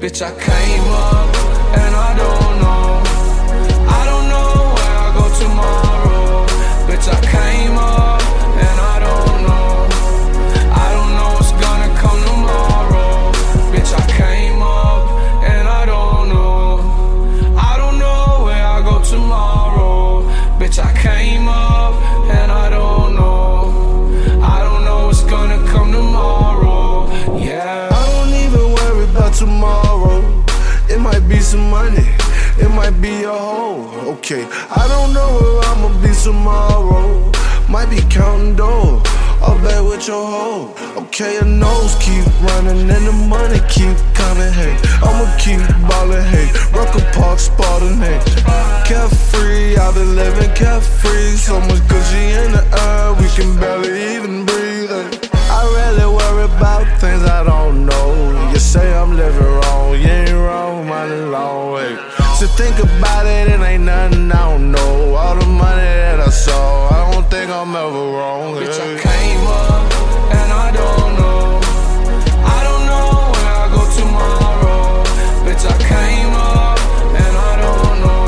Bitch, I came up and I don't know. I don't know where I go tomorrow. Bitch, I came up and I don't know. I don't know what's gonna come tomorrow. Bitch, I came up and I don't know. I don't know where I go tomorrow. Bitch, I came up and I don't know. I don't know what's gonna come tomorrow. Yeah. I don't even worry about tomorrow. It might be some money, it might be a hoe. Okay, I don't know where I'ma be tomorrow. Might be counting dough, up there with your hoe. Okay, your nose keep running and the money keep coming. Hey, I'ma keep ballin'. Hey, Rucker Park, Spartan. Hey, carefree, I've been living carefree. So much Gucci in the air, we can barely even breathe. Hey, I really worry about things I don't know. You say I'm living wrong, you ain't wrong, money long way. So think about it, it ain't nothing I don't know. All the money that I saw, I don't think I'm ever wrong. Bitch, I came up and I don't know. I don't know where I go tomorrow. Bitch, I came up and I don't know.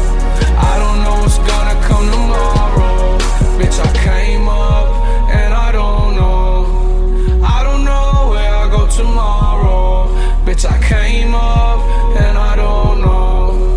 I don't know what's gonna come tomorrow. Bitch, I came up and I don't know. I don't know where I go tomorrow. Bitch, I came up and I don't know.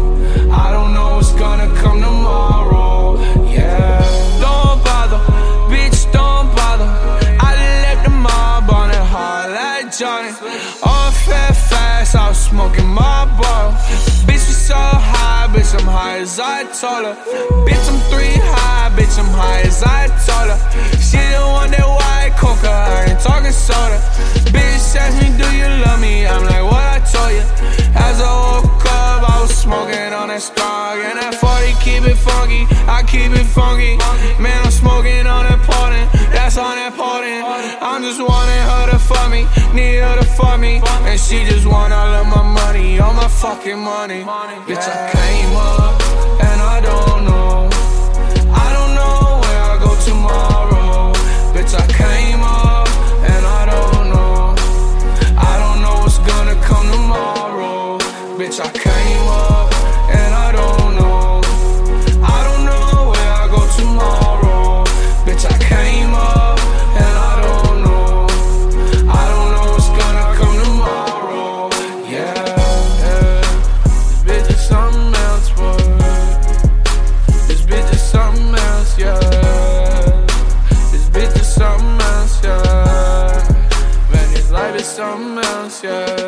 I don't know what's gonna come tomorrow. Yeah. Don't bother, bitch, don't bother. I left the mob on it hard like Johnny. On fast, I was smoking my bottle. Bitch, we so high, bitch, I'm high as I told her. Bitch, I'm 3 high, bitch, I'm high as I told her. She the one that white coca, I ain't talking soda. Bitch asked me, do you love me? I'm like, what I told you. As I woke up, I was smoking on that strong. And that 40 keep it funky, I keep it funky. Man, I'm smoking on that potent, that's on that potent. I'm just wanting her to fuck me, need her to fuck me. And she just want all of my money, all my fucking money. Bitch, I came up and I don't know. I don't know where I go tomorrow. Bitch, I came up and I don't know. I don't know what's gonna come tomorrow. Bitch, I came up and I don't know. I don't know where I go tomorrow. Bitch, I came up and I don't know. I don't know what's gonna come tomorrow. Yeah, yeah. This bitch is something else, boy. This bitch is something else, yeah. This bitch is something else, yeah. Man, this life is something else, yeah.